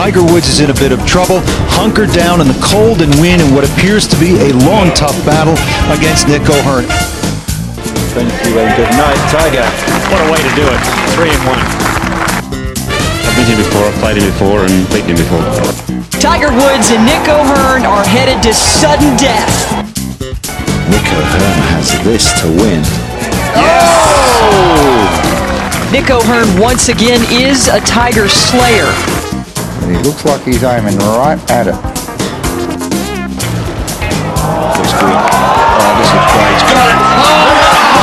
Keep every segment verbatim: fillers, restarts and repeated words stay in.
Tiger Woods is in a bit of trouble, hunkered down in the cold and wind in what appears to be a long, tough battle against Nick O'Hearn. Thank you and good night, Tiger. What a way to do it. Three and one. I've been here before, I've played him before and beaten him before. Tiger Woods and Nick O'Hearn are headed to sudden death. Nick O'Hearn has this to win. Oh! Nick O'Hearn once again is a Tiger slayer. And he looks like he's aiming right at it. It's good. Oh, this is great. Got it! Oh,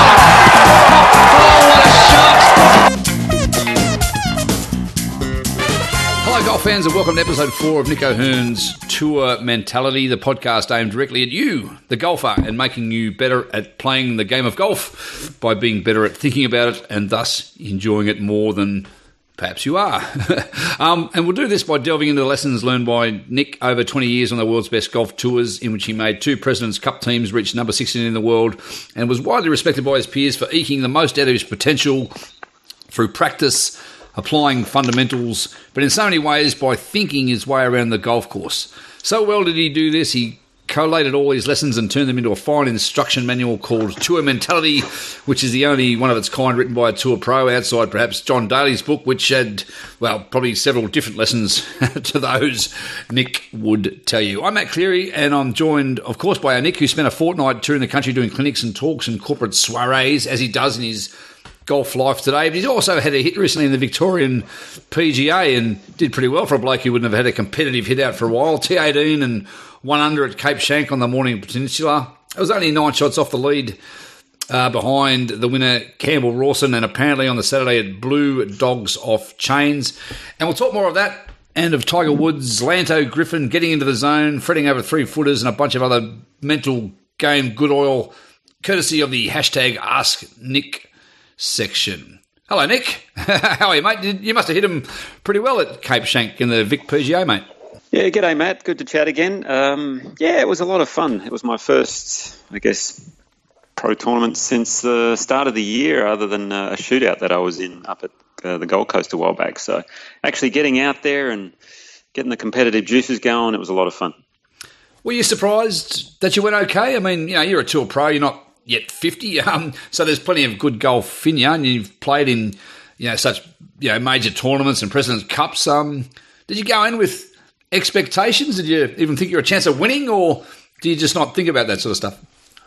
what a shot! Hello, golf fans, and welcome to episode four of Nick O'Hearn's Tour Mentality, the podcast aimed directly at you, the golfer, and making you better at playing the game of golf by being better at thinking about it and thus enjoying it more than perhaps you are. um, and we'll do this by delving into the lessons learned by Nick over twenty years on the world's best golf tours, in which he made two President's Cup teams, reached number sixteen in the world, and was widely respected by his peers for eking the most out of his potential through practice, applying fundamentals, but in so many ways by thinking his way around the golf course. So well did he do this, he collated all his lessons and turned them into a fine instruction manual called Tour Mentality, which is the only one of its kind written by a tour pro outside perhaps John Daly's book, which had, well, probably several different lessons to those Nick would tell you. I'm Matt Cleary, and I'm joined, of course, by our Nick, who spent a fortnight touring the country doing clinics and talks and corporate soirees, as he does in his golf life today. But he's also had a hit recently in the Victorian P G A and did pretty well for a bloke who wouldn't have had a competitive hit out for a while. T eighteen and one under at Cape Schanck on the Morning Peninsula. It was only nine shots off the lead uh, behind the winner Campbell Rawson, and apparently on the Saturday at Blue Dogs Off Chains. And we'll talk more of that and of Tiger Woods, Lanto Griffin getting into the zone, fretting over three footers, and a bunch of other mental game good oil, courtesy of the hashtag Ask Nick section. Hello, Nick. How are you, mate? You must have hit him pretty well at Cape Schanck in the Vic P G A, mate. Yeah, g'day, Matt. Good to chat again. Um, yeah, it was a lot of fun. It was my first, I guess, pro tournament since the start of the year, other than uh, a shootout that I was in up at uh, the Gold Coast a while back. So actually getting out there and getting the competitive juices going, it was a lot of fun. Were you surprised that you went okay? I mean, you know, you're a tour pro, you're not yet fifty, um, so there's plenty of good golf in you, and you've played in, you know, such, you know, major tournaments and President's Cups. Um, did you go in with expectations? Did you even think you were a chance of winning, or do you just not think about that sort of stuff?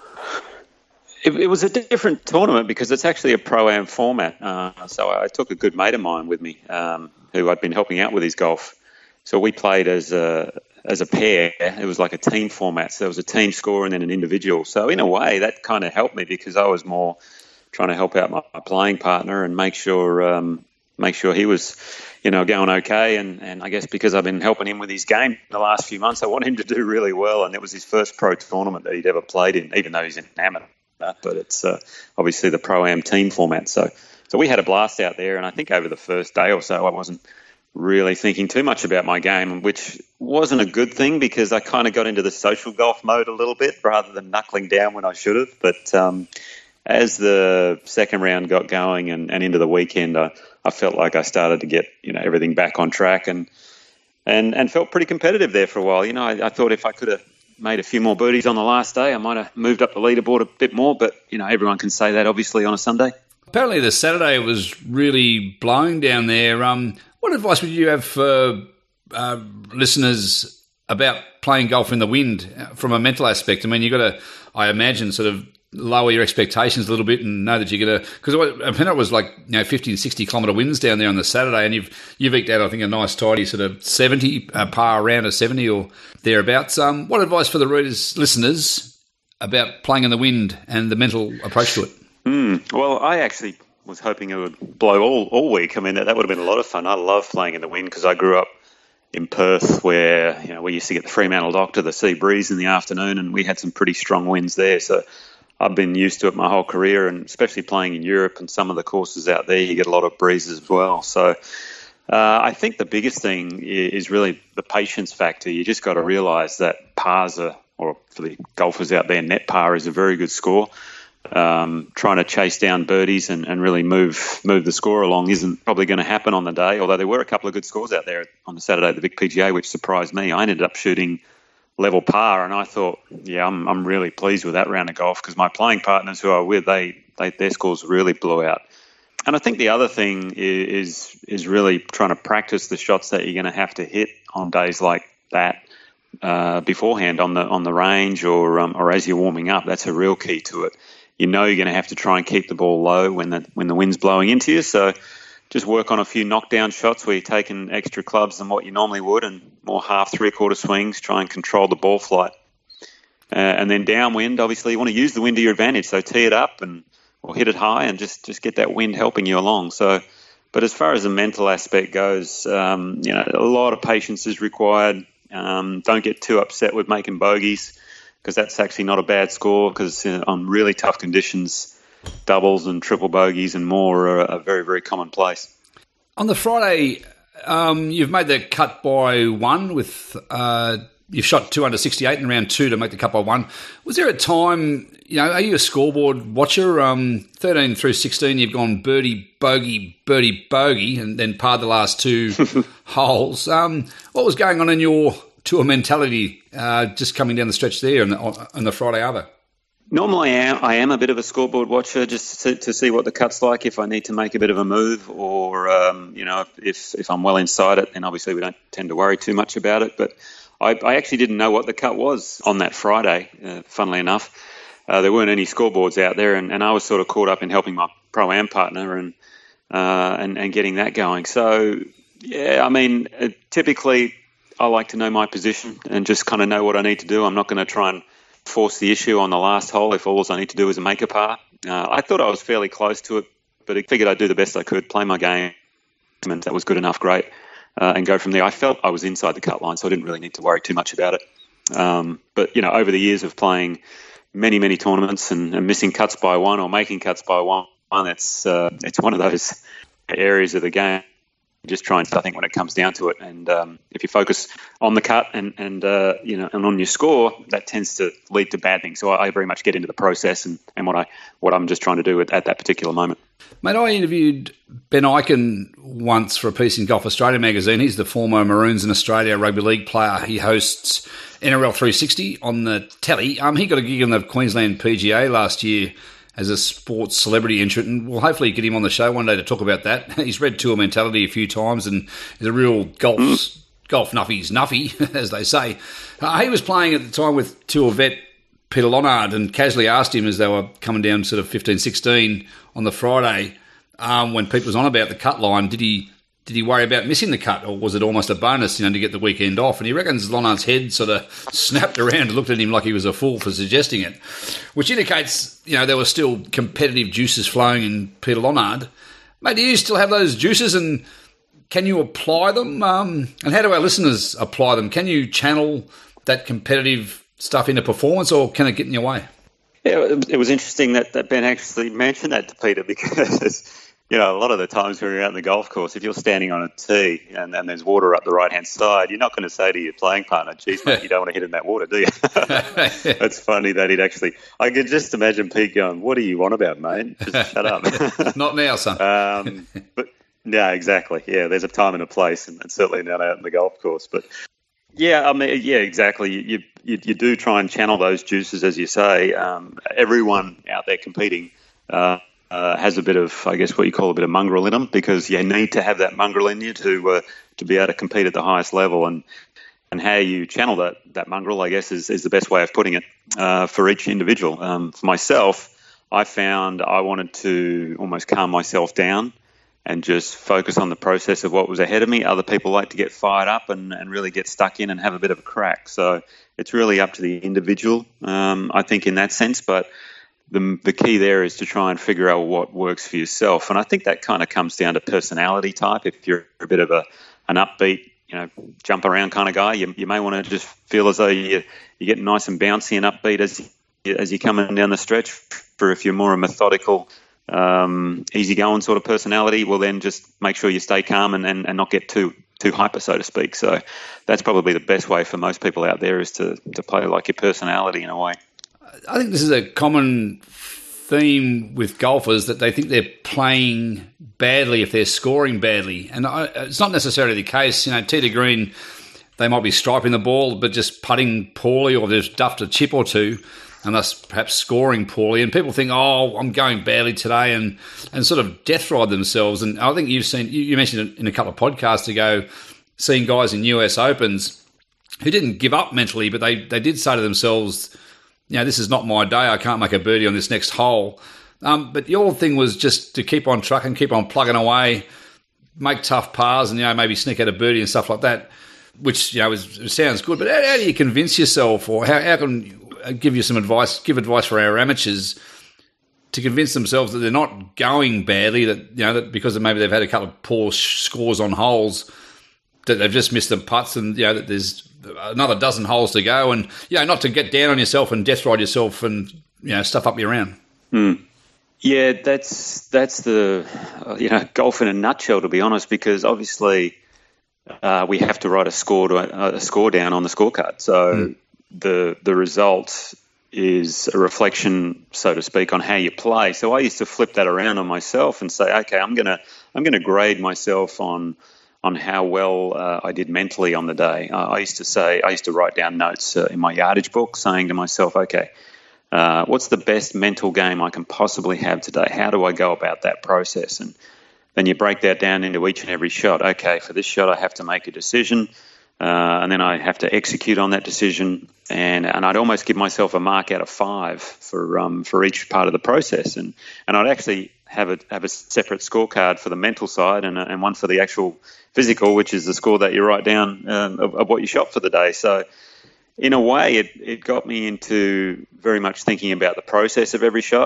It, it was a different tournament because it's actually a pro-am format. Uh, so I took a good mate of mine with me, um, who I'd been helping out with his golf. So we played as a as a pair. It was like a team format. So there was a team score and then an individual. So in a way, that kind of helped me because I was more trying to help out my, my playing partner and make sure um, make sure he was, you know, going okay. And, and I guess because I've been helping him with his game the last few months, I want him to do really well. And it was his first pro tournament that he'd ever played in, even though he's an amateur. But it's uh, obviously the pro-am team format. So, so we had a blast out there. And I think over the first day or so, I wasn't really thinking too much about my game, which wasn't a good thing because I kind of got into the social golf mode a little bit rather than knuckling down when I should have. But um, as the second round got going and, and into the weekend, I, I felt like I started to get, you know, everything back on track and and and felt pretty competitive there for a while. You know, I, I thought if I could have made a few more birdies on the last day, I might have moved up the leaderboard a bit more. But, you know, everyone can say that obviously on a Sunday. Apparently the Saturday was really blowing down there. Um, what advice would you have for uh, listeners about playing golf in the wind from a mental aspect? I mean, you've got to, I imagine, sort of lower your expectations a little bit and know that you're going to, because I mean, it was like, you know, fifty and sixty kilometre winds down there on the Saturday, and you've you've eked out, I think, a nice tidy sort of seventy, uh, par around a seventy or thereabouts. Um, what advice for the readers, listeners, about playing in the wind and the mental approach to it? Mm, well, I actually was hoping it would blow all, all week. I mean, that, that would have been a lot of fun. I love playing in the wind because I grew up in Perth where, you know, we used to get the Fremantle Doctor, the sea breeze in the afternoon, and we had some pretty strong winds there. So I've been used to it my whole career, and especially playing in Europe and some of the courses out there, you get a lot of breezes as well. So uh, I think the biggest thing is really the patience factor. You just got to realise that pars are, or for the golfers out there, net par is a very good score. um, trying to chase down birdies and, and really move move the score along isn't probably going to happen on the day, although there were a couple of good scores out there on the Saturday at the Vic P G A, which surprised me. I ended up shooting level par, and I thought, yeah, I'm I'm really pleased with that round of golf because my playing partners who I were with, they, they their scores really blew out. And I think the other thing is is really trying to practice the shots that you're going to have to hit on days like that uh, beforehand on the on the range or um, or as you're warming up. That's a real key to it. You know you're going to have to try and keep the ball low when the when the wind's blowing into you. So just work on a few knockdown shots where you're taking extra clubs than what you normally would and more half, three-quarter swings, try and control the ball flight. Uh, and then downwind, obviously, you want to use the wind to your advantage. So tee it up and or hit it high and just, just get that wind helping you along. So, but as far as the mental aspect goes, um, you know, a lot of patience is required. Um, don't get too upset with making bogeys because that's actually not a bad score because uh, on really tough conditions, doubles and triple bogeys and more are a very, very commonplace. On the Friday, um, you've made the cut by one with uh, you've shot two under sixty-eight in round two to make the cut by one. Was there a time, you know, are you a scoreboard watcher? Um, thirteen through sixteen, you've gone birdie, bogey, birdie, bogey, and then parred the last two holes. Um, what was going on in your tour mentality uh, just coming down the stretch there on the, on the Friday Arvo? Normally, I am, I am a bit of a scoreboard watcher just to, to see what the cut's like if I need to make a bit of a move or, um, you know, if, if I'm well inside it, then obviously we don't tend to worry too much about it. But I, I actually didn't know what the cut was on that Friday, uh, funnily enough. Uh, there weren't any scoreboards out there, and, and I was sort of caught up in helping my Pro-Am partner and, uh, and, and getting that going. So, yeah, I mean, uh, typically I like to know my position and just kind of know what I need to do. I'm not going to try and force the issue on the last hole if all I need to do is make a par. Uh, I thought I was fairly close to it, but I figured I'd do the best I could, play my game, and that was good enough, great, uh, and go from there. I felt I was inside the cut line, so I didn't really need to worry too much about it. Um, but, you know, over the years of playing many, many tournaments and, and missing cuts by one or making cuts by one, it's, uh, it's one of those areas of the game. Just try and, I think, when it comes down to it, and um, if you focus on the cut and and uh, you know and on your score, that tends to lead to bad things. So I, I very much get into the process and, and what I what I'm just trying to do at, at that particular moment. Mate, I interviewed Ben Ikin once for a piece in Golf Australia magazine. He's the former Maroons in Australia rugby league player. He hosts N R L three sixty on the telly. Um, he got a gig on the Queensland P G A last year as a sports celebrity entrant, and we'll hopefully get him on the show one day to talk about that. He's read Tour Mentality a few times and is a real golf golf nuffy's nuffy, as they say. Uh, he was playing at the time with Tour vet Peter Lonard and casually asked him as they were coming down sort of fifteen sixteen on the Friday um, when Pete was on about the cut line, did he did he worry about missing the cut, or was it almost a bonus, you know, to get the weekend off? And he reckons Lonard's head sort of snapped around and looked at him like he was a fool for suggesting it, which indicates, you know, there were still competitive juices flowing in Peter Lonard. Mate, do you still have those juices, and can you apply them? Um, and how do our listeners apply them? Can you channel that competitive stuff into performance, or can it get in your way? Yeah, it was interesting that, that Ben actually mentioned that to Peter because, you know, a lot of the times when you're out in the golf course, if you're standing on a tee and, and there's water up the right-hand side, you're not going to say to your playing partner, geez, mate, you don't want to hit in that water, do you? It's funny that he'd actually... I could just imagine Pete going, what are you on about, mate? Just shut up. Not now, son. um, but, yeah, exactly. Yeah, there's a time and a place, and, and certainly not out in the golf course. But, yeah, I mean, yeah, exactly. You, you, you do try and channel those juices, as you say. Um, everyone out there competing... Uh, Uh, has a bit of, I guess, what you call a bit of mongrel in them, because you need to have that mongrel in you to uh, to be able to compete at the highest level. And and how you channel that that mongrel, I guess, is, is the best way of putting it uh, for each individual. Um, for myself, I found I wanted to almost calm myself down and just focus on the process of what was ahead of me. Other people like to get fired up and, and really get stuck in and have a bit of a crack. So it's really up to the individual, um, I think, in that sense. But The, the key there is to try and figure out what works for yourself. And I think that kind of comes down to personality type. If you're a bit of a an upbeat, you know, jump around kind of guy, you, you may want to just feel as though you, you get nice and bouncy and upbeat as you, as you're coming down the stretch. For if you're more a methodical, um, easygoing sort of personality, well, then just make sure you stay calm and, and, and not get too too hyper, so to speak. So that's probably the best way for most people out there is to, to play like your personality in a way. I think this is a common theme with golfers that they think they're playing badly if they're scoring badly. And I, it's not necessarily the case. You know, tee to green, they might be striping the ball but just putting poorly, or they've duffed a chip or two and thus perhaps scoring poorly. And people think, oh, I'm going badly today, and, and sort of death ride themselves. And I think you've seen, you, you mentioned it in a couple of podcasts ago, seeing guys in U S Opens who didn't give up mentally, but they, they did say to themselves, you know, this is not my day. I can't make a birdie on this next hole. Um, but your thing was just to keep on trucking, keep on plugging away, make tough pars, and, you know, maybe sneak out a birdie and stuff like that, which, you know, is, it sounds good. But how, how do you convince yourself, or how, how can you give you some advice, give advice for our amateurs to convince themselves that they're not going badly, that, you know, that because maybe they've had a couple of poor scores on holes, that they've just missed the putts, and, you know, that there's another dozen holes to go, and, you know, not to get down on yourself and death ride yourself and, you know, stuff up your round. Mm. Yeah, that's that's the, uh, you know, golf in a nutshell, to be honest, because obviously uh, we have to write a score to, a score down on the scorecard. So mm. the the result is a reflection, so to speak, on how you play. So I used to flip that around on myself and say, okay, I'm gonna I'm gonna grade myself on on how well uh, I did mentally on the day. Uh, I used to say, I used to write down notes uh, in my yardage book saying to myself, okay, uh, what's the best mental game I can possibly have today? How do I go about that process? And then you break that down into each and every shot. Okay, for this shot I have to make a decision, uh, and then I have to execute on that decision. And and I'd almost give myself a mark out of five for um, for each part of the process. And, and I'd actually have a, have a separate scorecard for the mental side, and, and one for the actual physical, which is the score that you write down um, of, of what you shot for the day. So in a way, it, it got me into very much thinking about the process of every shot.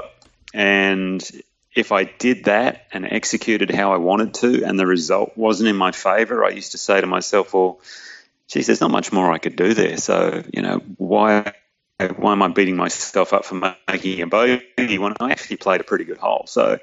And if I did that and executed how I wanted to, and the result wasn't in my favour, I used to say to myself, well, geez, there's not much more I could do there. So, you know, why why am I beating myself up for making a bogey when I actually played a pretty good hole? So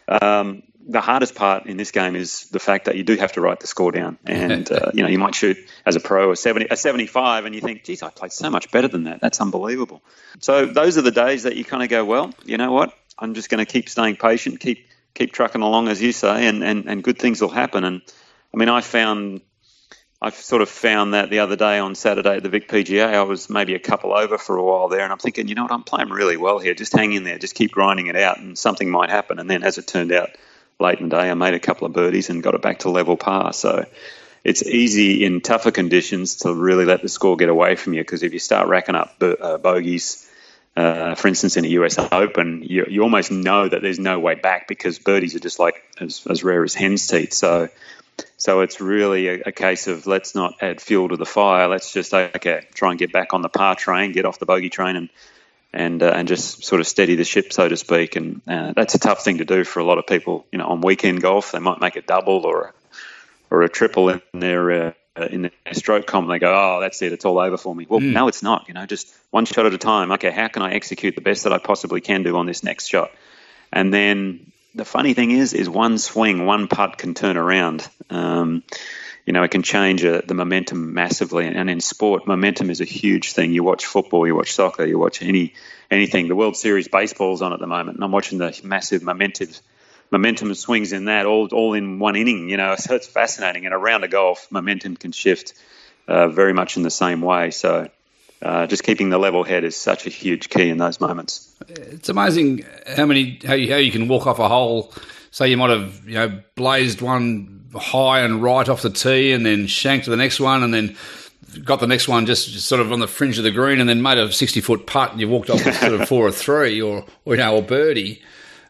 um, the hardest part in this game is the fact that you do have to write the score down. And, uh, you know, you might shoot as a pro a seventy, a seventy-five, and you think, geez, I played so much better than that. That's unbelievable. So those are the days that you kind of go, well, you know what? I'm just going to keep staying patient, keep keep trucking along, as you say, and, and, and good things will happen. And, I mean, I found... I've sort of found that the other day on Saturday at the Vic P G A, I was maybe a couple over for a while there, and I'm thinking, you know what, I'm playing really well here. Just hang in there, just keep grinding it out, and something might happen. And then, as it turned out, late in the day, I made a couple of birdies and got it back to level par. So it's easy in tougher conditions to really let the score get away from you, because if you start racking up uh, bogeys, uh, for instance, in a U S Open, you, you almost know that there's no way back, because birdies are just like as, as rare as hen's teeth. So So it's really a, a case of let's not add fuel to the fire. Let's just, okay, try and get back on the par train, get off the bogey train, and and uh, and just sort of steady the ship, so to speak. And uh, that's a tough thing to do for a lot of people. You know, on weekend golf, they might make a double or or a triple in their uh, in their stroke comp. And they go, oh, that's it, it's all over for me. Well, mm. no, it's not. You know, just one shot at a time. Okay, how can I execute the best that I possibly can do on this next shot? And then the funny thing is, is one swing, one putt can turn around. Um, you know, it can change uh, the momentum massively. And in sport, momentum is a huge thing. You watch football, you watch soccer, you watch any anything. The World Series baseball's on at the moment, and I'm watching the massive momentum momentum swings in that all all in one inning. You know, so it's fascinating. And around a golf, momentum can shift uh, very much in the same way. So. Uh, just keeping the level head is such a huge key in those moments. It's amazing how many how you, how you can walk off a hole. Say you might have you know blazed one high and right off the tee, and then shanked to the next one, and then got the next one just, just sort of on the fringe of the green, and then made a sixty foot putt, and you walked off with sort of four or three, or, or you know, or birdie.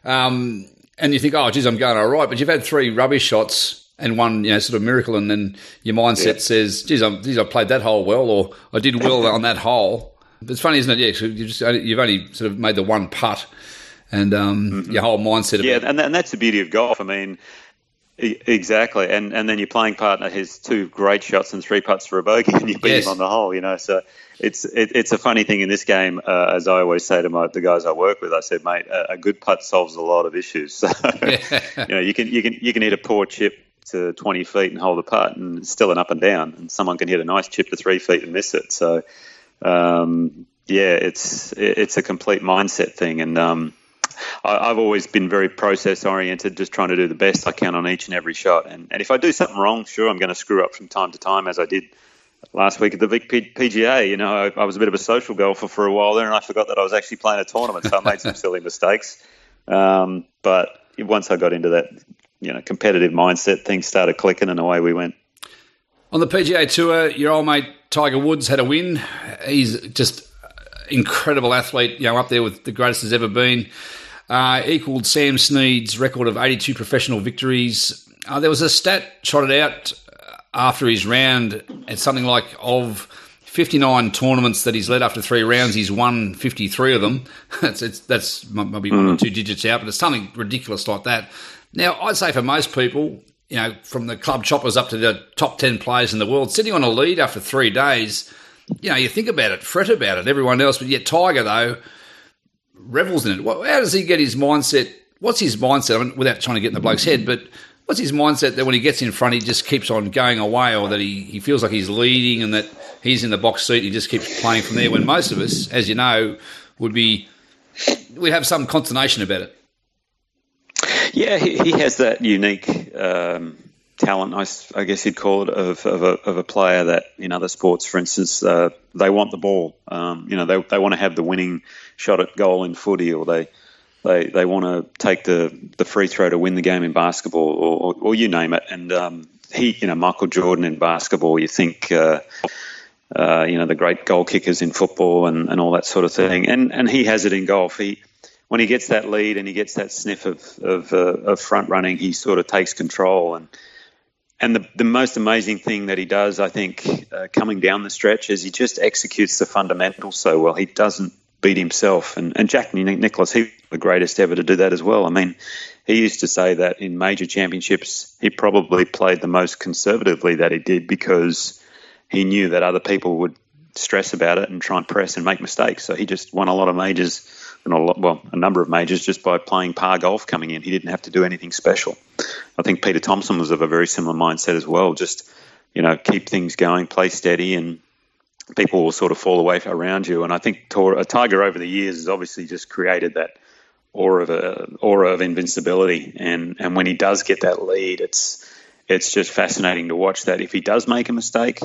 Um, and you think, oh, geez, I'm going all right, but you've had three rubbish shots and one, you know, sort of miracle, and then your mindset yeah. says, geez, I'm, geez, I played that hole well, or I did well on that hole. But it's funny, isn't it? Yeah, you just, you've only sort of made the one putt, and um, mm-hmm. your whole mindset of yeah, it. and, and that's the beauty of golf. I mean, e- exactly. And and then your playing partner has two great shots and three putts for a bogey, and you beat yes. him on the hole, you know. So it's it, it's a funny thing in this game, uh, as I always say to my the guys I work with. I said, mate, a, a good putt solves a lot of issues. So yeah. you know, you can you can you can hit a poor chip to twenty feet and hold a putt, and it's still an up and down, and someone can hit a nice chip to three feet and miss it. So um, yeah, it's it's a complete mindset thing, and um, I, I've always been very process oriented, just trying to do the best I can on each and every shot. And, and if I do something wrong, sure, I'm going to screw up from time to time, as I did last week at the Vic P G A. You know, I, I was a bit of a social golfer for a while there, and I forgot that I was actually playing a tournament, so I made some silly mistakes. Um, but once I got into that, you know, competitive mindset, things started clicking, and away we went. On the P G A Tour, your old mate Tiger Woods had a win. He's just incredible athlete, you know, up there with the greatest there's ever been. Uh, equalled Sam Snead's record of eighty-two professional victories. Uh, there was a stat trotted out after his round at something like of fifty-nine tournaments that he's led after three rounds, he's won fifty-three of them. that's it's, that's maybe one mm. or two digits out, but it's something ridiculous like that. Now, I'd say for most people, you know, from the club choppers up to the top ten players in the world, sitting on a lead after three days, you know, you think about it, fret about it, everyone else, but yet Tiger, though, revels in it. How does he get his mindset? What's his mindset? I mean, without trying to get in the bloke's head, but what's his mindset that when he gets in front, he just keeps on going away, or that he, he feels like he's leading and that he's in the box seat and he just keeps playing from there, when most of us, as you know, would be, we'd have some consternation about it? Yeah, he, he has that unique um, talent, I, I guess you'd call it, of, of, a, of a player that in other sports, for instance, uh, they want the ball. Um, you know, they they want to have the winning shot at goal in footy, or they they they want to take the, the free throw to win the game in basketball, or, or, or you name it. And um, he, you know, Michael Jordan in basketball, you think, uh, uh, you know, the great goal kickers in football and, and all that sort of thing. And and he has it in golf. He When he gets that lead and he gets that sniff of of, uh, of front running, he sort of takes control. And and the, the most amazing thing that he does, I think, uh, coming down the stretch, is he just executes the fundamentals so well. He doesn't beat himself. And, and Jack Nicklaus, he was the greatest ever to do that as well. I mean, he used to say that in major championships, he probably played the most conservatively that he did, because he knew that other people would stress about it and try and press and make mistakes. So he just won a lot of majors. And a lot, well, a number of majors just by playing par golf coming in. He didn't have to do anything special. I think Peter Thompson was of a very similar mindset as well. Just, you know, keep things going, play steady, and people will sort of fall away around you. And I think Tiger over the years has obviously just created that aura of a, aura of invincibility. And, and when he does get that lead, it's it's just fascinating to watch that. If he does make a mistake,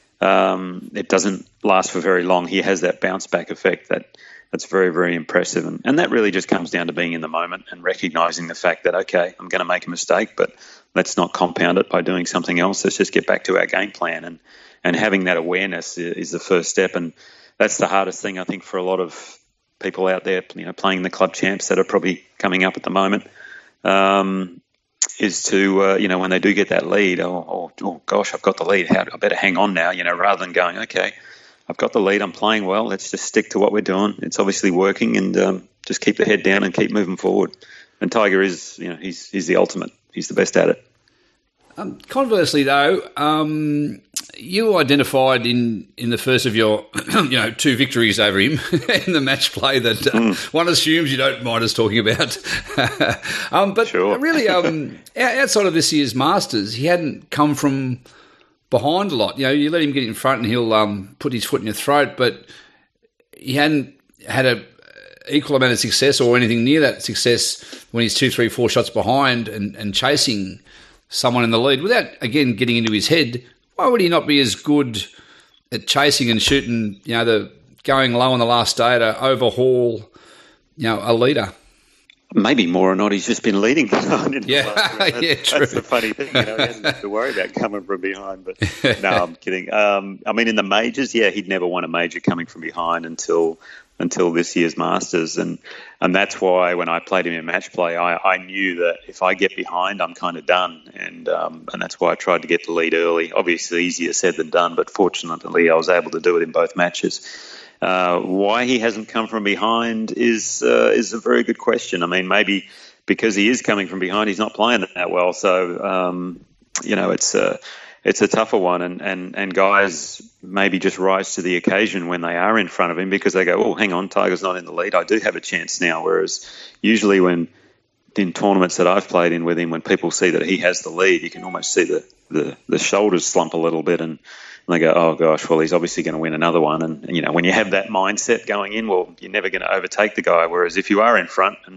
um, it doesn't last for very long. He has that bounce back effect that. That's very, very impressive. And, and that really just comes down to being in the moment and recognizing the fact that, okay, I'm going to make a mistake, but let's not compound it by doing something else. Let's just get back to our game plan. And, and having that awareness is, is the first step. And that's the hardest thing, I think, for a lot of people out there, you know, playing the club champs that are probably coming up at the moment, um, is to, uh, you know, when they do get that lead, oh, oh, oh gosh, I've got the lead. How, I better hang on now, you know, rather than going, okay, I've got the lead, I'm playing well, let's just stick to what we're doing. It's obviously working, and um, just keep the head down and keep moving forward. And Tiger is, you know, he's he's the ultimate. He's the best at it. Um, conversely, though, um, you identified in, in the first of your, you know, two victories over him in the match play that uh, mm. one assumes you don't mind us talking about. um, but sure. really, um, outside of this year's Masters, he hadn't come from behind a lot. You know, you let him get in front and he'll um, put his foot in your throat, but he hadn't had a equal amount of success or anything near that success when he's two, three, four shots behind and, and chasing someone in the lead. Without, again, getting into his head, why would he not be as good at chasing and shooting, you know, the going low on the last day to overhaul, you know, a leader? Maybe more or not, he's just been leading. yeah, that's, yeah, true. That's the funny thing, you know, he hasn't had to worry about coming from behind. But no, I'm kidding. Um, I mean, in the majors, yeah, he'd never won a major coming from behind until until this year's Masters, and and that's why when I played him in match play, I, I knew that if I get behind, I'm kind of done, and um, and that's why I tried to get the lead early. Obviously, easier said than done, but fortunately, I was able to do it in both matches. Uh, why he hasn't come from behind is uh, is a very good question. I mean, maybe because he is coming from behind, he's not playing that well. So, um, you know, it's a, it's a tougher one. And, and, and guys maybe just rise to the occasion when they are in front of him because they go, oh, hang on, Tiger's not in the lead. I do have a chance now. Whereas usually when in tournaments that I've played in with him, when people see that he has the lead, you can almost see the, the, the shoulders slump a little bit and, And they go, oh, gosh, well, he's obviously going to win another one. And, and, you know, when you have that mindset going in, well, you're never going to overtake the guy. Whereas if you are in front and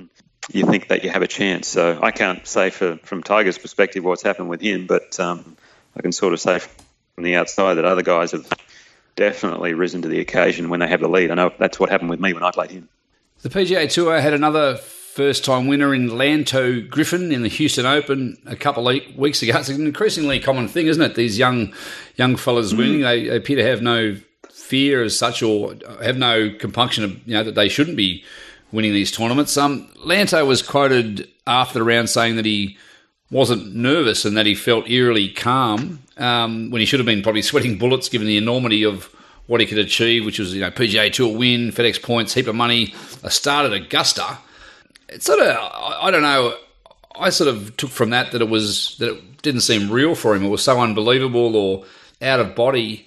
you think that you have a chance. So I can't say for from Tiger's perspective what's happened with him, but um, I can sort of say from the outside that other guys have definitely risen to the occasion when they have the lead. I know that's what happened with me when I played him. The P G A Tour had another first-time winner in Lanto Griffin in the Houston Open a couple of weeks ago. It's an increasingly common thing, isn't it? These young young fellas mm. winning. They, they appear to have no fear as such, or have no compunction of, you know, that they shouldn't be winning these tournaments. Um, Lanto was quoted after the round saying that he wasn't nervous and that he felt eerily calm um, when he should have been probably sweating bullets given the enormity of what he could achieve, which was, you know, P G A Tour win, FedEx points, heap of money, a start at Augusta. It's sort of, I don't know, I sort of took from that that it was that it didn't seem real for him. It was so unbelievable or out of body.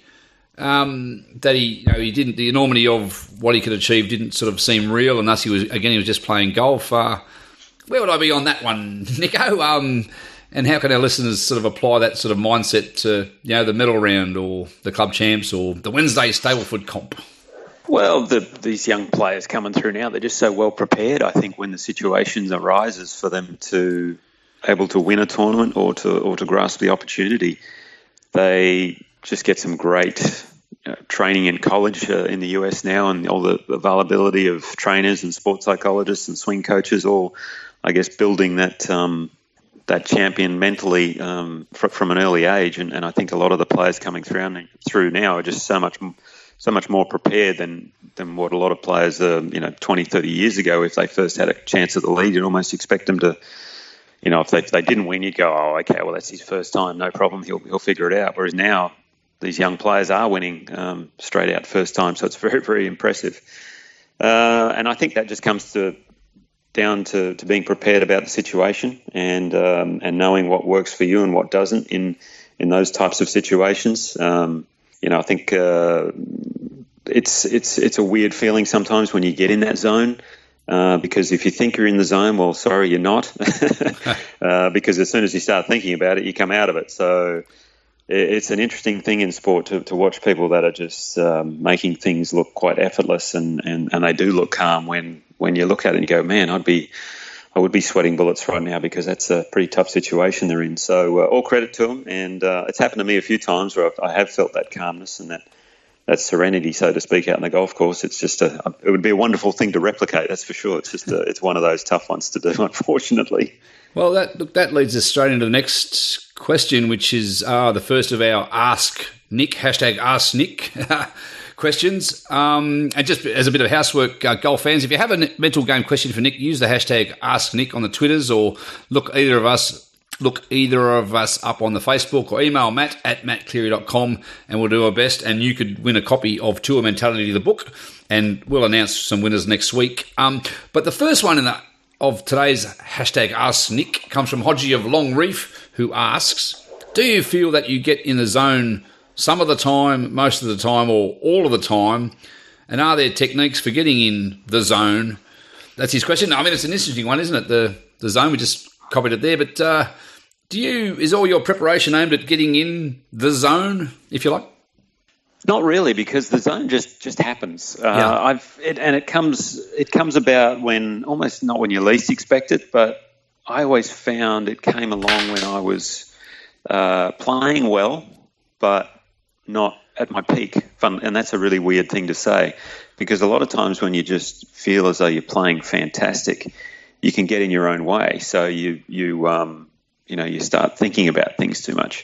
Um, that he, you know, he didn't, the enormity of what he could achieve didn't sort of seem real, and thus he was, again, he was just playing golf. Uh, where would I be on that one, Nico? Um, and how can our listeners sort of apply that sort of mindset to, you know, the medal round or the club champs or the Wednesday Stableford comp? Well, the, these young players coming through now, they're just so well prepared. I think when the situation arises for them to able to win a tournament or to or to grasp the opportunity, they just get some great uh, training in college uh, in the U S now, and all the availability of trainers and sports psychologists and swing coaches, all, I guess, building that um, that champion mentally um, fr- from an early age. And, and I think a lot of the players coming through through now are just so much so much more prepared than than what a lot of players, uh, you know, twenty, thirty years ago, if they first had a chance at the lead, you'd almost expect them to, you know, if they, if they didn't win, you'd go, oh, okay, well, that's his first time, no problem, he'll he'll figure it out. Whereas now, these young players are winning um, straight out first time, so it's very, very impressive. Uh, and I think that just comes to down to, to being prepared about the situation and um, and knowing what works for you and what doesn't in in those types of situations. Um, you know, I think uh, it's it's it's a weird feeling sometimes when you get in that zone. Uh, because if you think you're in the zone, well, sorry, you're not. uh, because as soon as you start thinking about it, you come out of it. So it's an interesting thing in sport to, to watch people that are just um, making things look quite effortless, and, and, and they do look calm when, when you look at it and you go, man, I'd be, I would be sweating bullets right now because that's a pretty tough situation they're in. So uh, all credit to them, and uh, it's happened to me a few times where I've, I have felt that calmness and that, that serenity, so to speak, out on the golf course. It's just a, it would be a wonderful thing to replicate, that's for sure. It's just a, it's one of those tough ones to do, unfortunately. Well, that look, that leads us straight into the next question, which is uh, the first of our Ask Nick, hashtag Ask Nick questions. Um, and just as a bit of housework, uh, golf fans, if you have a mental game question for Nick, use the hashtag Ask Nick on the Twitters, or look either of us look either of us up on the Facebook, or email Matt at matt cleary dot com, and we'll do our best. And you could win a copy of Tour Mentality, the book, and we'll announce some winners next week. Um, but the first one in the of today's hashtag Ask Nick comes from Hodgie of Long Reef, who asks, do you feel that you get in the zone some of the time, most of the time, or all of the time? And are there techniques for getting in the zone? That's his question. I mean, it's an interesting one, isn't it? The the zone, we just copied it there. But uh, do you is all your preparation aimed at getting in the zone, if you like? Not really, because the zone just, just happens. Uh, Yeah. I've it, and it comes it comes about when almost not when you least expect it, but I always found it came along when I was uh, playing well, but not at my peak. Fun, and that's a really weird thing to say, because a lot of times when you just feel as though you're playing fantastic, you can get in your own way. So you you um, you know you start thinking about things too much.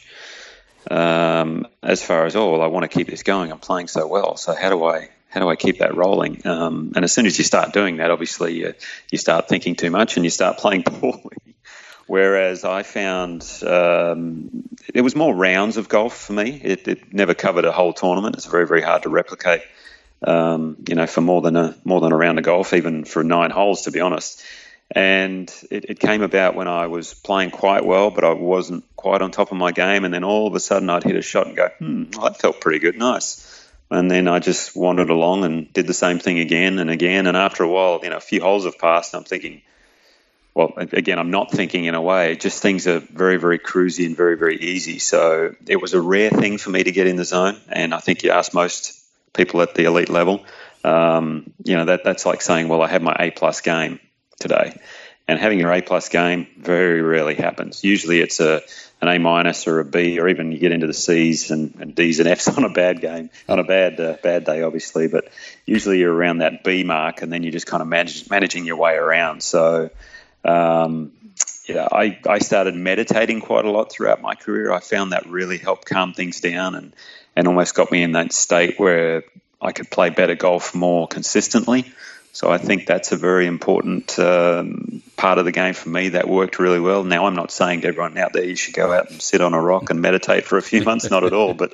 Um, as far as, oh, well, I want to keep this going. I'm playing so well. So how do I how do I keep that rolling? Um, and as soon as you start doing that, obviously you, you start thinking too much and you start playing poorly. Whereas I found um, it was more rounds of golf for me. It, it never covered a whole tournament. It's very, very hard to replicate. Um, you know, for more than a more than a round of golf, even for nine holes, to be honest. And it, it came about when I was playing quite well, but I wasn't quite on top of my game. And then all of a sudden I'd hit a shot and go, hmm, well, that felt pretty good, nice. And then I just wandered along and did the same thing again and again. And after a while, you know, a few holes have passed, and I'm thinking, well, again, I'm not thinking in a way, just things are very, very cruisy and very, very easy. So it was a rare thing for me to get in the zone. And I think you ask most people at the elite level, um, you know, that that's like saying, well, I had my A-plus game today. And having your A plus game very rarely happens. Usually it's a an A minus or a B, or even you get into the C's and, and D's and F's on a bad game, on a bad uh, bad day, obviously. But usually you're around that B mark, and then you're just kind of manage, managing your way around. So, um, yeah, I, I started meditating quite a lot throughout my career. I found that really helped calm things down and, and almost got me in that state where I could play better golf more consistently. So I think that's a very important um, part of the game for me. That worked really well. Now, I'm not saying to everyone out there you should go out and sit on a rock and meditate for a few months, not at all. But,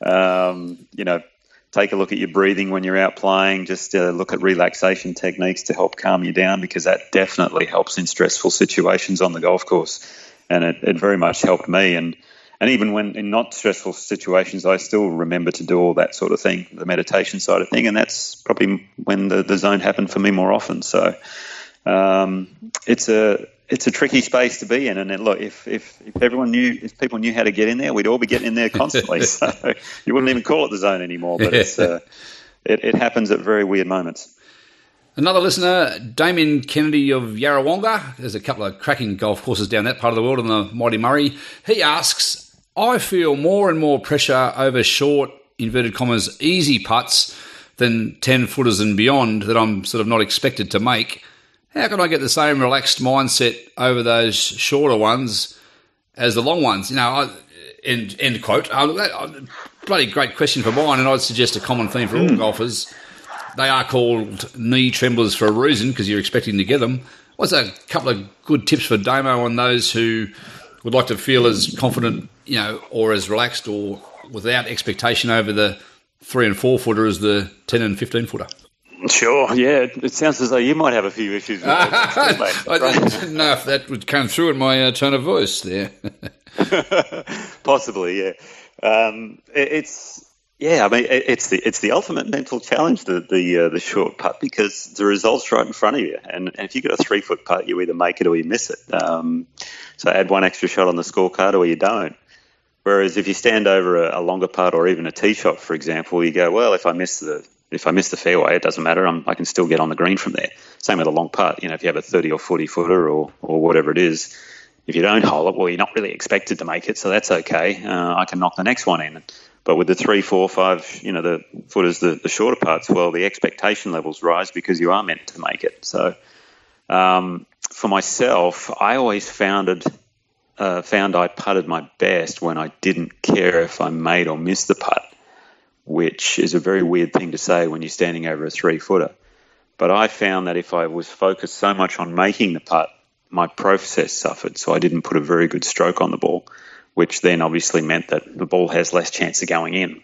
um, you know, take a look at your breathing when you're out playing. Just uh, look at relaxation techniques to help calm you down, because that definitely helps in stressful situations on the golf course. And it, it very much helped me. And And even when in not stressful situations, I still remember to do all that sort of thing, the meditation side of thing. And that's probably when the, the zone happened for me more often. So um, it's a it's a tricky space to be in. And then, look, if, if if everyone knew, if people knew how to get in there, we'd all be getting in there constantly. So you wouldn't even call it the zone anymore. But it's uh, it, it happens at very weird moments. Another listener, Damien Kennedy of Yarrawonga. There's a couple of cracking golf courses down that part of the world on the Mighty Murray. He asks, I feel more and more pressure over short, inverted commas, easy putts than ten-footers and beyond that I'm sort of not expected to make. How can I get the same relaxed mindset over those shorter ones as the long ones? You know, I, end, end quote. Uh, that, uh, bloody great question for mine, and I'd suggest a common theme for all mm. golfers. They are called knee tremblers for a reason, because you're expecting to get them. What's a couple of good tips for Damo on those who would like to feel as confident, you know, or as relaxed or without expectation over the three and four footer as the ten and fifteen footer? Sure, yeah. It sounds as though you might have a few issues with that, mate. I didn't know if that would come through in my uh, tone of voice there. Possibly, yeah. Um, it, it's yeah. I mean, it, it's the it's the ultimate mental challenge, the the uh, the short putt, because the result's right in front of you, and, and if you got a three foot putt, you either make it or you miss it. Um, so add one extra shot on the scorecard, or you don't. Whereas if you stand over a, a longer putt or even a tee shot, for example, you go, well, if I miss the if I miss the fairway, it doesn't matter. I'm, I can still get on the green from there. Same with a long putt. You know, if you have a thirty or forty footer or or whatever it is, if you don't hole it, well, you're not really expected to make it, so that's okay. Uh, I can knock the next one in. But with the three, four, five, you know, the footers, the, the shorter putts, well, the expectation levels rise because you are meant to make it. So um, for myself, I always found it. Uh, found I putted my best when I didn't care if I made or missed the putt, which is a very weird thing to say when you're standing over a three-footer. But I found that if I was focused so much on making the putt, my process suffered, so I didn't put a very good stroke on the ball, which then obviously meant that the ball has less chance of going in.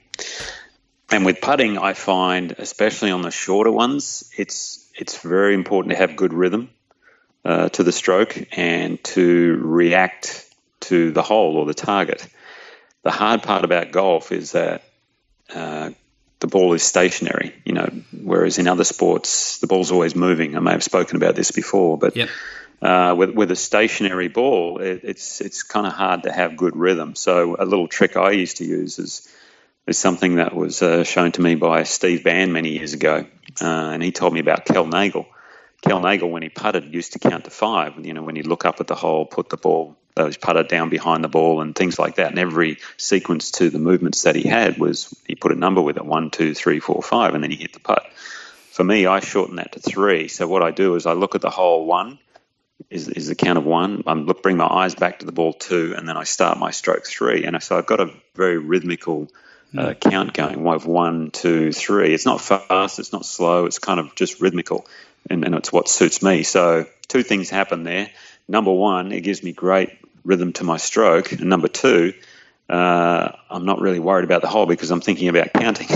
And with putting, I find, especially on the shorter ones, it's it's very important to have good rhythm uh, to the stroke and to react to the hole or the target. The hard part about golf is that uh, the ball is stationary, you know, whereas in other sports, the ball's always moving. I may have spoken about this before, but yep. uh, with, with a stationary ball, it, it's it's kind of hard to have good rhythm. So a little trick I used to use is, is something that was uh, shown to me by Steve Bann many years ago, uh, and he told me about Kel Nagel. Kel Nagel, when he putted, used to count to five. You know, when he'd look up at the hole, put the ball, those putter down behind the ball and things like that. And every sequence to the movements that he had was, he put a number with it, one, two, three, four, five, and then he hit the putt. For me, I shorten that to three. So what I do is I look at the hole, one is, is the count of one. I look, bring my eyes back to the ball, two, and then I start my stroke, three. And so I've got a very rhythmical uh, count going of one, two, three. It's not fast, it's not slow, it's kind of just rhythmical. And, and it's what suits me. So two things happen there. Number one, it gives me great rhythm to my stroke. And number two, uh, I'm not really worried about the hole because I'm thinking about counting.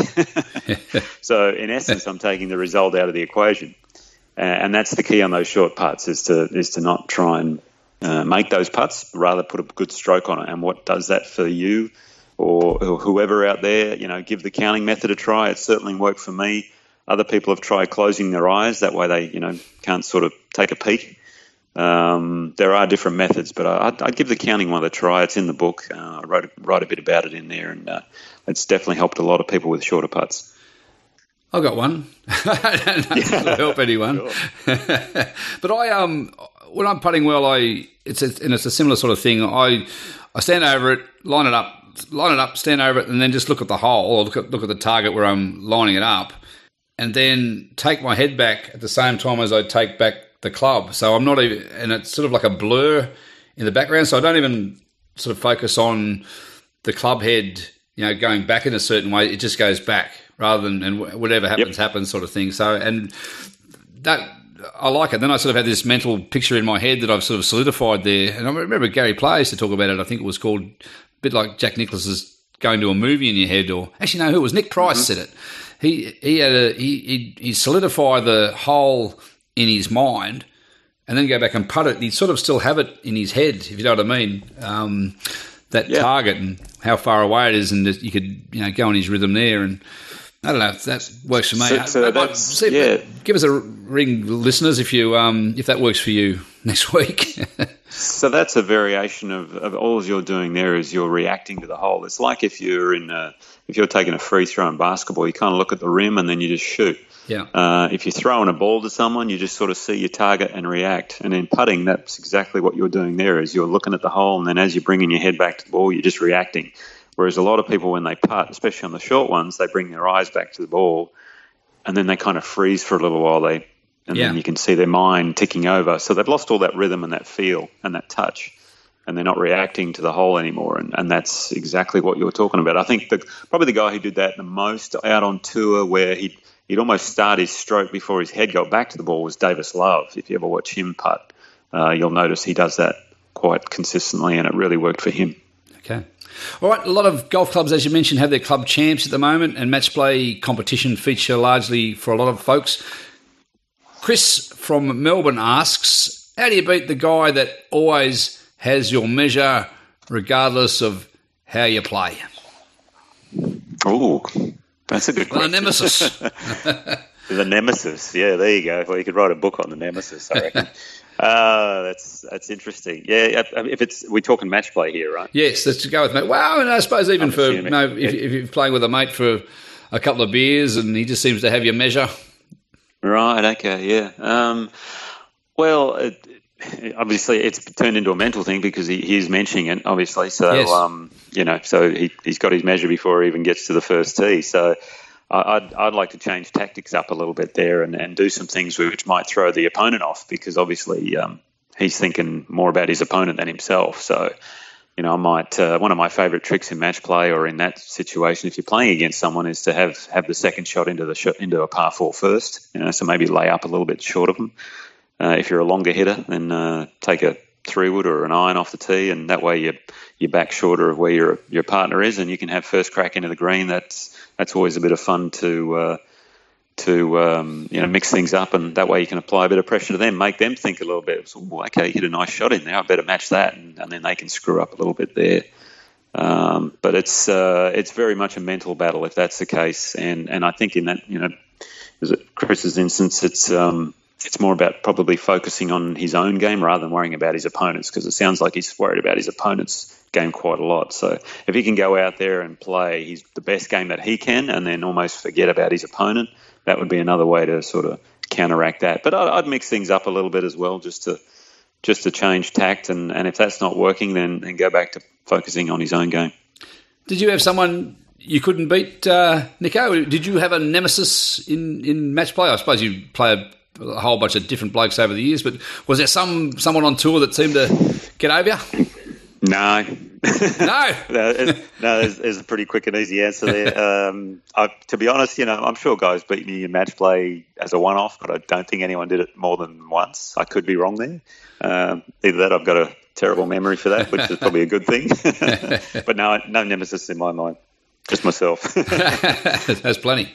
So in essence, I'm taking the result out of the equation. Uh, and that's the key on those short putts, is to is to not try and uh, make those putts, rather put a good stroke on it. And what does that for you or, or whoever out there? You know, give the counting method a try. It certainly worked for me. Other people have tried closing their eyes. That way they, you know, can't sort of take a peek. Um, there are different methods, but I'd, I'd give the counting one a try. It's in the book. Uh, I wrote, write a bit about it in there, and uh, it's definitely helped a lot of people with shorter putts. I've got one. I don't know if it'll help anyone. But I um when I'm putting well, I it's a, and it's a similar sort of thing. I I stand over it, line it up, line it up, stand over it, and then just look at the hole or look at look at the target where I'm lining it up, and then take my head back at the same time as I take back the club. So I'm not even, and it's sort of like a blur in the background. So I don't even sort of focus on the club head, you know, going back in a certain way. It just goes back rather than, and whatever happens, yep. happens sort of thing. So, and that, I like it. Then I sort of had this mental picture in my head that I've sort of solidified there. And I remember Gary Player used to talk about it. I think it was called a bit like Jack Nicklaus's going to a movie in your head, or actually no, who it was? Nick Price mm-hmm. said it. He he had a, he he he solidified the hole in his mind, and then go back and putt it. He'd sort of still have it in his head, if you know what I mean. Um, that yeah. target and how far away it is, and you could you know go on his rhythm there. And I don't know if that works for me. So, so that's, see, yeah. Give us a ring, listeners, if you um, if that works for you next week. So that's a variation of, of all you're doing there is you're reacting to the hole. It's like if you're in a, if you're taking a free throw in basketball, you kind of look at the rim and then you just shoot. Yeah. Uh, if you're throwing a ball to someone, you just sort of see your target and react. And in putting, that's exactly what you're doing there. Is you're looking at the hole, and then as you're bringing your head back to the ball, you're just reacting. Whereas a lot of people, when they putt, especially on the short ones, they bring their eyes back to the ball, and then they kind of freeze for a little while. They and yeah. then you can see their mind ticking over. So they've lost all that rhythm and that feel and that touch, and they're not reacting to the hole anymore. And, and that's exactly what you're talking about. I think the, probably the guy who did that the most out on tour, where he'd He'd almost start his stroke before his head got back to the ball, was Davis Love. If you ever watch him putt, uh, you'll notice he does that quite consistently, and it really worked for him. Okay. All right, a lot of golf clubs, as you mentioned, have their club champs at the moment, and match play competition feature largely for a lot of folks. Chris from Melbourne asks, how do you beat the guy that always has your measure regardless of how you play? Oh, that's a good question. The nemesis. The nemesis. Yeah, there you go. Well, you could write a book on the nemesis, I reckon. uh, that's that's interesting. Yeah, if it's we're talking match play here, right? Yes, let's go with mate. Well, and I suppose even I'm for you know, if, if you're playing with a mate for a couple of beers and he just seems to have your measure. Right. Okay. Yeah. Um, well. It, Obviously, it's turned into a mental thing because he, he's mentioning it, obviously. So, yes. um, you know, so he, he's got his measure before he even gets to the first tee. So I'd, I'd like to change tactics up a little bit there and, and do some things which might throw the opponent off, because obviously um, he's thinking more about his opponent than himself. So, you know, I might uh, one of my favourite tricks in match play or in that situation, if you're playing against someone, is to have, have the second shot into the shot, into a par four first. You know, so maybe lay up a little bit short of them. Uh, if you're a longer hitter, then uh, take a three wood or an iron off the tee, and that way you you're back shorter of where your your partner is, and you can have first crack into the green. That's that's always a bit of fun to uh, to um, you know mix things up, and that way you can apply a bit of pressure to them, make them think a little bit. So, oh, okay, hit a nice shot in there. I better match that, and, and then they can screw up a little bit there. Um, but it's uh, it's very much a mental battle if that's the case, and and I think in that you know, is it Chris's instance, it's um, It's more about probably focusing on his own game rather than worrying about his opponents, because it sounds like he's worried about his opponent's game quite a lot. So if he can go out there and play his, the best game that he can and then almost forget about his opponent, that would be another way to sort of counteract that. But I'd, I'd mix things up a little bit as well, just to just to change tact. And, and if that's not working, then, then go back to focusing on his own game. Did you have someone you couldn't beat, uh, Nico? Did you have a nemesis in, in match play? I suppose you play a a whole bunch of different blokes over the years, but was there some someone on tour that seemed to get over you? No. No? no, it's, no there's, there's a pretty quick and easy answer there. Um, I, to be honest, you know, I'm sure guys beat me in match play as a one-off, but I don't think anyone did it more than once. I could be wrong there. Um, either that, I've got a terrible memory for that, which is probably a good thing. But no, no nemesis in my mind. Just myself. That's plenty.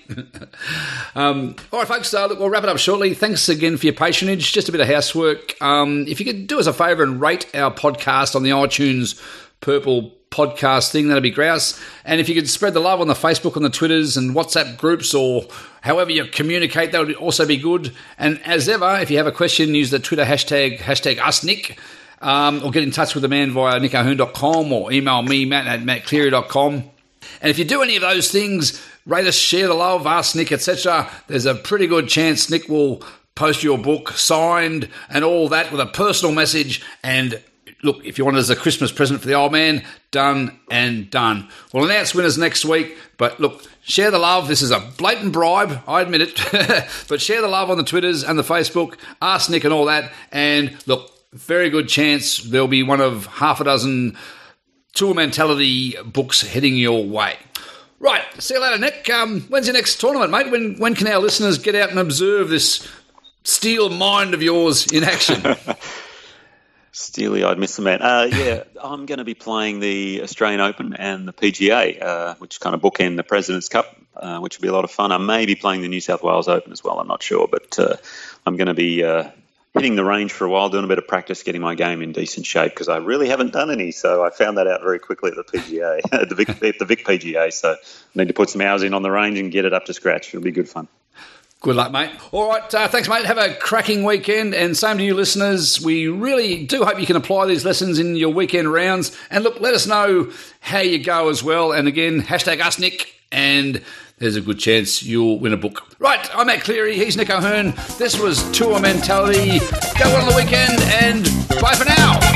Um, all right, folks, uh, look, we'll wrap it up shortly. Thanks again for your patronage. Just a bit of housework. Um, if you could do us a favour and rate our podcast on the iTunes Purple podcast thing, that'd be grouse. And if you could spread the love on the Facebook, on the Twitters and WhatsApp groups, or however you communicate, that would also be good. And as ever, if you have a question, use the Twitter hashtag, hashtag UsNick, um, or get in touch with the man via nick o'hearn dot com or email me, matt at matt cleary dot com. And if you do any of those things, rate us, share the love, ask Nick, et cetera, there's a pretty good chance Nick will post your book signed and all that with a personal message. And look, if you want it as a Christmas present for the old man, done and done. We'll announce winners next week, but look, share the love. This is a blatant bribe, I admit it, but share the love on the Twitters and the Facebook, ask Nick and all that, and look, very good chance there'll be one of half a dozen Tour Mentality books heading your way. Right, see you later, Nick. Um, when's your next tournament, mate? When, when can our listeners get out and observe this steel mind of yours in action? Steely-eyed Mister Man. Uh, yeah, I'm going to be playing the Australian Open and the P G A, uh, which kind of bookend the President's Cup, uh, which will be a lot of fun. I may be playing the New South Wales Open as well, I'm not sure, but uh, I'm going to be uh, hitting the range for a while, doing a bit of practice, getting my game in decent shape, because I really haven't done any, so I found that out very quickly at the P G A, at the Vic, at the Vic P G A, so I need to put some hours in on the range and get it up to scratch. It'll be good fun. Good luck, mate. All right, uh, thanks, mate. Have a cracking weekend, and same to you, listeners. We really do hope you can apply these lessons in your weekend rounds. And look, let us know how you go as well. And again, hashtag Ask Nick, and there's a good chance you'll win a book. Right, I'm Matt Cleary. He's Nick O'Hearn. This was Tour Mentality. Go on the weekend, and bye for now.